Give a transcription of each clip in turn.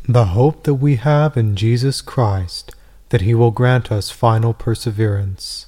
The hope that we have in Jesus Christ, that He will grant us final perseverance.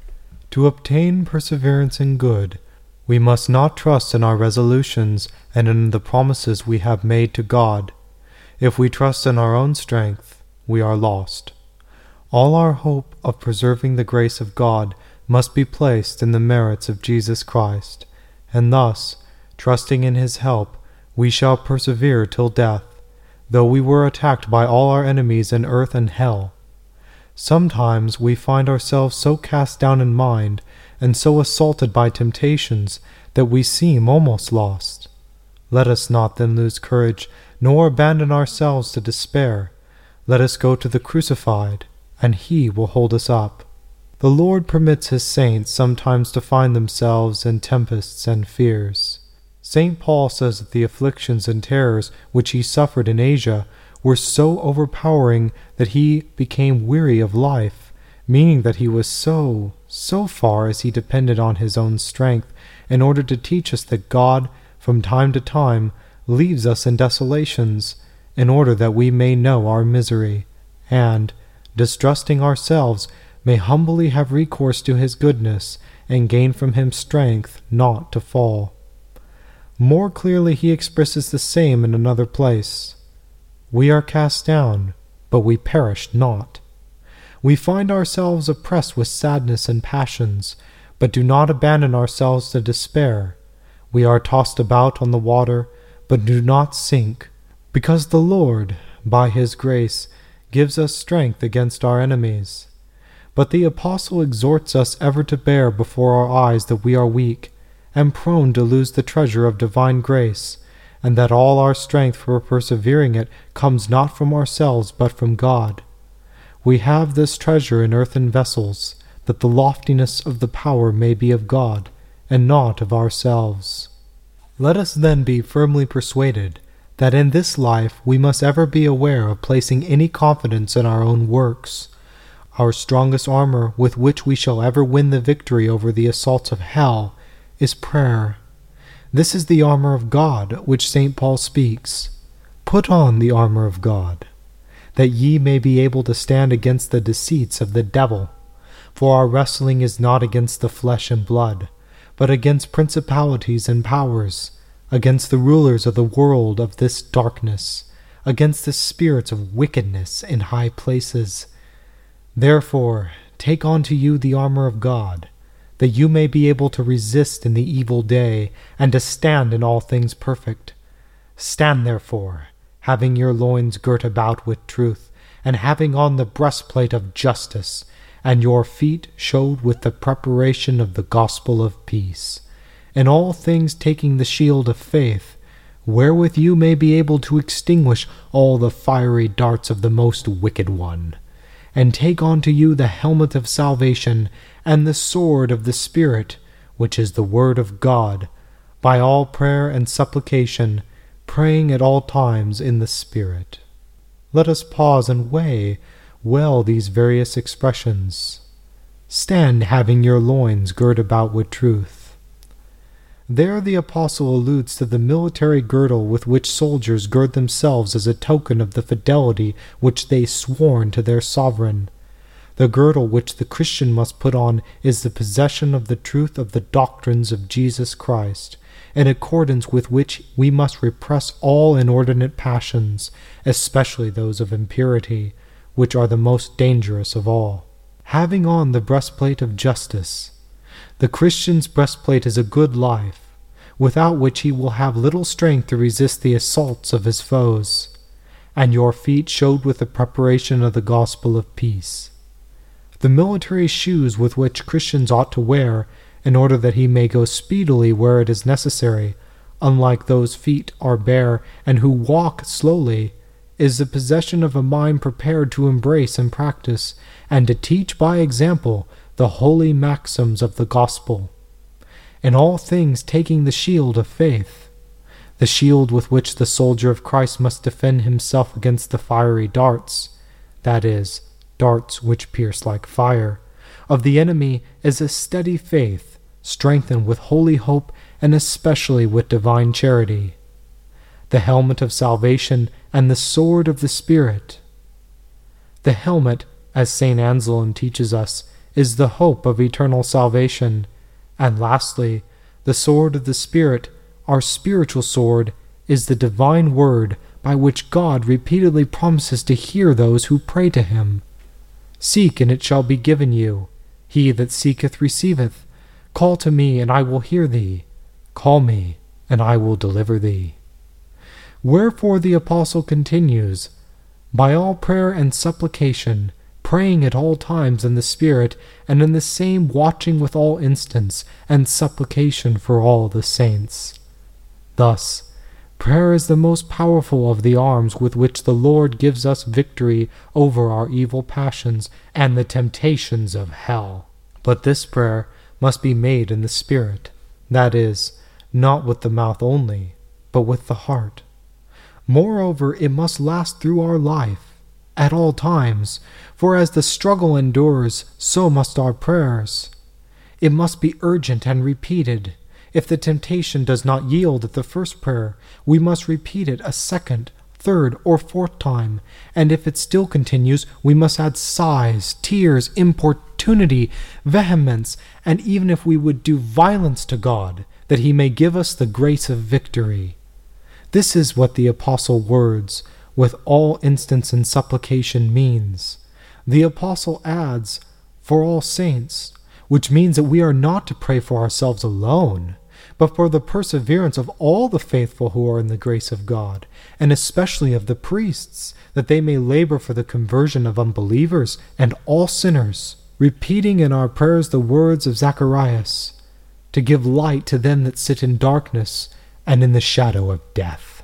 To obtain perseverance in good, we must not trust in our resolutions and in the promises we have made to God. If we trust in our own strength, we are lost. All our hope of preserving the grace of God must be placed in the merits of Jesus Christ, and thus, trusting in His help, we shall persevere till death, though we were attacked by all our enemies in earth and hell. Sometimes we find ourselves so cast down in mind and so assaulted by temptations that we seem almost lost. Let us not then lose courage, nor abandon ourselves to despair. Let us go to the Crucified, and He will hold us up. The Lord permits His saints sometimes to find themselves in tempests and fears. St. Paul says that the afflictions and terrors which he suffered in Asia were so overpowering that he became weary of life, meaning that he was so far as he depended on his own strength in order to teach us that God, from time to time, leaves us in desolations, in order that we may know our misery, and, distrusting ourselves, may humbly have recourse to His goodness, and gain from Him strength not to fall. More clearly he expresses the same in another place. We are cast down, but we perish not. We find ourselves oppressed with sadness and passions, but do not abandon ourselves to despair. We are tossed about on the water, but do not sink, because the Lord, by His grace, gives us strength against our enemies. But the Apostle exhorts us ever to bear before our eyes that we are weak, and prone to lose the treasure of divine grace, and that all our strength for persevering it comes not from ourselves but from God. We have this treasure in earthen vessels, that the loftiness of the power may be of God, and not of ourselves. Let us then be firmly persuaded that in this life we must ever be aware of placing any confidence in our own works. Our strongest armor with which we shall ever win the victory over the assaults of hell is prayer. This is the armor of God which St. Paul speaks. Put on the armor of God, that ye may be able to stand against the deceits of the devil. For our wrestling is not against the flesh and blood, but against principalities and powers, against the rulers of the world of this darkness, against the spirits of wickedness in high places. Therefore, take unto you the armor of God, that you may be able to resist in the evil day, and to stand in all things perfect. Stand therefore, having your loins girt about with truth, and having on the breastplate of justice, and your feet shod with the preparation of the gospel of peace. In all things taking the shield of faith, wherewith you may be able to extinguish all the fiery darts of the most wicked one. And take unto you the helmet of salvation, and the sword of the Spirit, which is the word of God, by all prayer and supplication, praying at all times in the Spirit. Let us pause and weigh well these various expressions. Stand having your loins girt about with truth. There the Apostle alludes to the military girdle with which soldiers gird themselves as a token of the fidelity which they sworn to their sovereign. The girdle which the Christian must put on is the possession of the truth of the doctrines of Jesus Christ, in accordance with which we must repress all inordinate passions, especially those of impurity, which are the most dangerous of all. Having on the breastplate of justice. The Christian's breastplate is a good life, without which he will have little strength to resist the assaults of his foes, and your feet shod with the preparation of the gospel of peace. The military shoes with which Christians ought to wear, in order that he may go speedily where it is necessary, unlike those feet are bare and who walk slowly, is the possession of a mind prepared to embrace and practice, and to teach by example the holy maxims of the gospel. In all things taking the shield of faith, the shield with which the soldier of Christ must defend himself against the fiery darts, that is, darts which pierce like fire, of the enemy, is a steady faith, strengthened with holy hope and especially with divine charity. the helmet of salvation, and the sword of the Spirit. The helmet, as St. Anselm teaches us, is the hope of eternal salvation. And lastly, the sword of the Spirit, our spiritual sword, is the divine word by which God repeatedly promises to hear those who pray to him. Seek, and it shall be given you. He that seeketh receiveth. Call to me, and I will hear thee. Call me, and I will deliver thee. Wherefore the apostle continues, by all prayer and supplication, praying at all times in the Spirit, and in the same watching with all instance and supplication for all the saints. Thus, prayer is the most powerful of the arms with which the Lord gives us victory over our evil passions and the temptations of hell. But this prayer must be made in the Spirit, that is, not with the mouth only, but with the heart. Moreover, it must last through our life, at all times, for as the struggle endures, so must our prayers. It must be urgent and repeated. If the temptation does not yield at the first prayer, we must repeat it a second, third, or fourth time, and if it still continues, we must add sighs, tears, importunity, vehemence, and even if we would do violence to God, that he may give us the grace of victory. This is what the apostle words, with all instance and supplication, means. The apostle adds, for all saints, which means that we are not to pray for ourselves alone, but for the perseverance of all the faithful who are in the grace of God, and especially of the priests, that they may labor for the conversion of unbelievers and all sinners, repeating in our prayers the words of Zacharias, to give light to them that sit in darkness and in the shadow of death.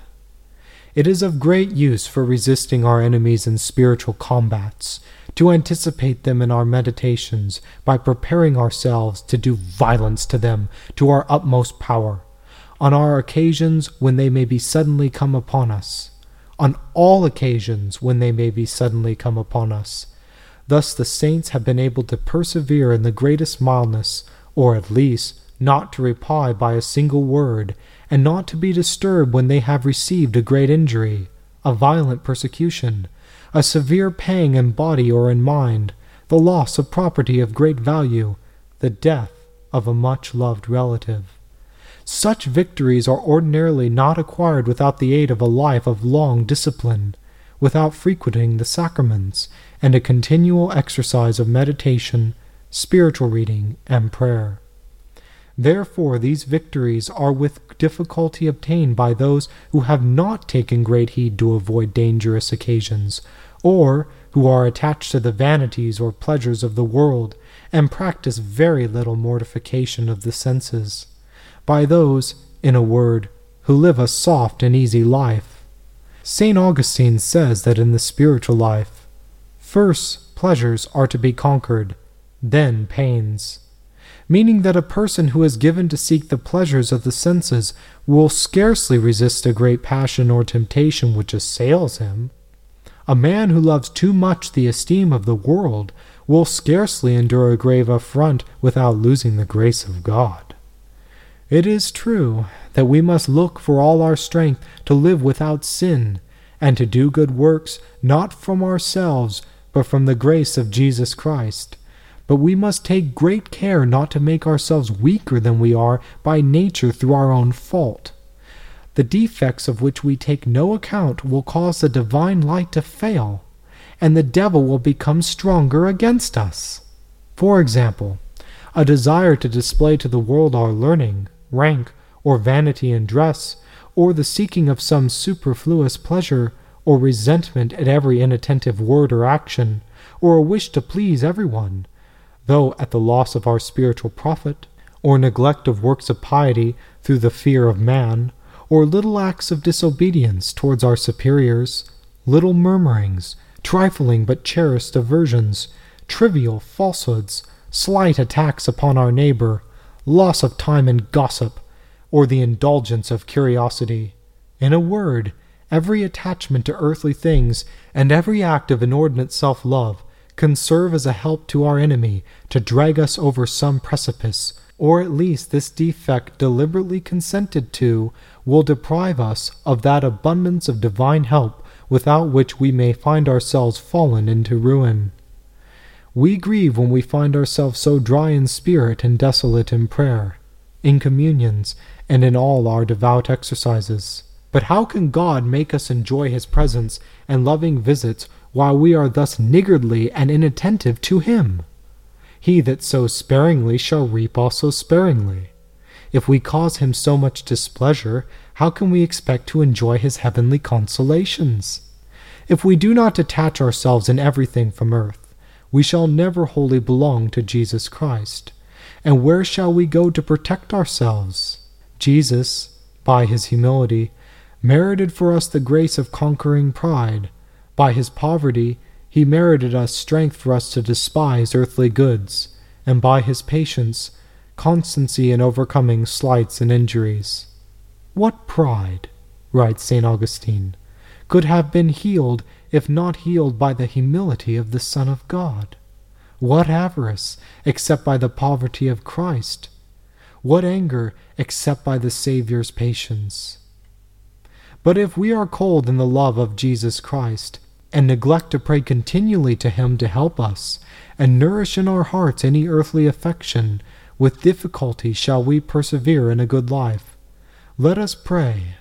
It is of great use for resisting our enemies in spiritual combats, to anticipate them in our meditations by preparing ourselves to do violence to them to our utmost power, on our occasions when they may be suddenly come upon us, on all occasions when they may be suddenly come upon us. Thus the saints have been able to persevere in the greatest mildness, or at least not to reply by a single word, and not to be disturbed when they have received a great injury, a violent persecution, a severe pang in body or in mind, the loss of property of great value, the death of a much-loved relative. Such victories are ordinarily not acquired without the aid of a life of long discipline, without frequenting the sacraments, and a continual exercise of meditation, spiritual reading, and prayer. Therefore these victories are with difficulty obtained by those who have not taken great heed to avoid dangerous occasions, or who are attached to the vanities or pleasures of the world, and practice very little mortification of the senses, by those, in a word, who live a soft and easy life. St. Augustine says that in the spiritual life, first pleasures are to be conquered, then pains, meaning that a person who is given to seek the pleasures of the senses will scarcely resist a great passion or temptation which assails him. A man who loves too much the esteem of the world will scarcely endure a grave affront without losing the grace of God. It is true that we must look for all our strength to live without sin, and to do good works not from ourselves, but from the grace of Jesus Christ. But we must take great care not to make ourselves weaker than we are by nature through our own fault. The defects of which we take no account will cause the divine light to fail, and the devil will become stronger against us. For example, a desire to display to the world our learning, rank, or vanity in dress, or the seeking of some superfluous pleasure, or resentment at every inattentive word or action, or a wish to please everyone, though at the loss of our spiritual profit, or neglect of works of piety through the fear of man, or little acts of disobedience towards our superiors, little murmurings, trifling but cherished aversions, trivial falsehoods, slight attacks upon our neighbor, loss of time in gossip, or the indulgence of curiosity. In a word, every attachment to earthly things and every act of inordinate self-love can serve as a help to our enemy to drag us over some precipice, or at least this defect deliberately consented to will deprive us of that abundance of divine help without which we may find ourselves fallen into ruin. We grieve when we find ourselves so dry in spirit and desolate in prayer, in communions, and in all our devout exercises. But how can God make us enjoy His presence and loving visits while we are thus niggardly and inattentive to Him? He that sows sparingly shall reap also sparingly. If we cause Him so much displeasure, how can we expect to enjoy His heavenly consolations? If we do not detach ourselves in everything from earth, we shall never wholly belong to Jesus Christ. And where shall we go to protect ourselves? Jesus, by His humility, merited for us the grace of conquering pride. By His poverty, He merited us strength for us to despise earthly goods, and by His patience, constancy in overcoming slights and injuries. What pride, writes St. Augustine, could have been healed if not healed by the humility of the Son of God? What avarice, except by the poverty of Christ? What anger, except by the Saviour's patience? But if we are cold in the love of Jesus Christ, and neglect to pray continually to Him to help us, and nourish in our hearts any earthly affection, with difficulty shall we persevere in a good life. Let us pray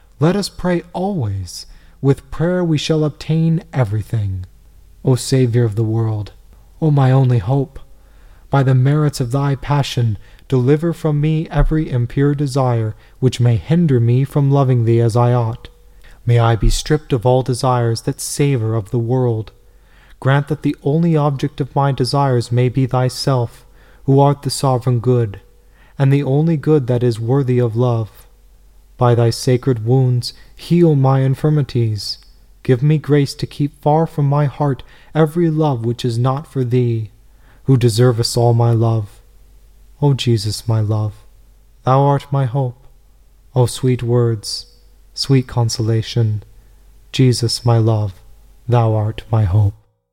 always. With prayer we shall obtain everything. O Saviour of the world, O my only hope, by the merits of Thy passion, deliver from me every impure desire which may hinder me from loving Thee as I ought. May I be stripped of all desires that savor of the world. Grant that the only object of my desires may be Thyself, who art the sovereign good, and the only good that is worthy of love. By Thy sacred wounds heal my infirmities. Give me grace to keep far from my heart every love which is not for Thee, who deservest all my love. O Jesus, my love, Thou art my hope. O sweet words, sweet consolation, Jesus, my love, Thou art my hope.